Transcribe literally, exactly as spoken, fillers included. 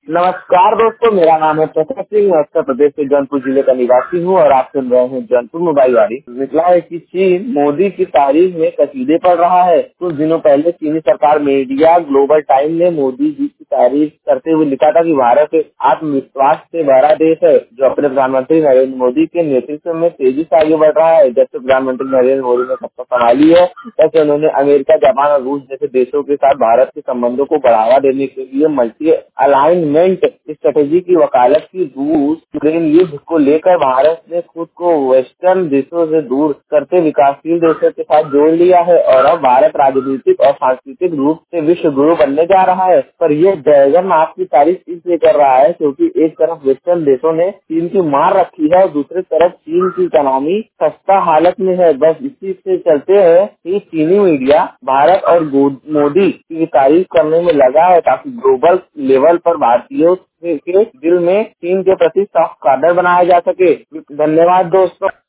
नमस्कार दोस्तों, मेरा नाम है प्रताप सिंह। मैं उत्तर प्रदेश के जौनपुर जिले का निवासी हूँ और आप सुन रहे हैं जौनपुर मोबाइल वाली। निकला है कि चीन मोदी की तारीफ में कसीदे पढ़ रहा है। कुछ दिनों पहले चीनी सरकार मीडिया ग्लोबल टाइम ने मोदी जी की तारीफ करते हुए लिखा था कि भारत एक आत्मविश्वास से भरा देश है जो अपने प्रधानमंत्री नरेंद्र मोदी के नेतृत्व में तेजी से आगे बढ़ रहा है। जब से प्रधानमंत्री नरेंद्र मोदी ने सत्ता संभाली है, तब उन्होंने अमेरिका, जापान और रूस जैसे देशों के साथ भारत के संबंधों को बढ़ावा देने के लिए मल्टी अलाइनमेंट स्ट्रेटेजी की वकालत की। रूस यूक्रेन युद्ध को लेकर भारत ने खुद को वेस्टर्न देशों से दूर करते विकासशील देशों के साथ जोड़ लिया है और अब भारत राजनीतिक और सांस्कृतिक रूप से विश्व गुरु बनने जा रहा है। पर यह ड्रैगन आपकी तारीफ इसलिए कर रहा है क्योंकि एक तरफ वेस्टर्न देशों ने चीन की मार रखी है और दूसरी तरफ चीन की इकोनॉमी खस्ता हालत में है। बस इसी से चलते हैं कि चीनी मीडिया भारत और मोदी की तारीफ करने में लगा है ताकि ग्लोबल लेवल पर भारतीयों के दिल में चीन के प्रति सख्त काडर बनाया जा सके। धन्यवाद दोस्तों।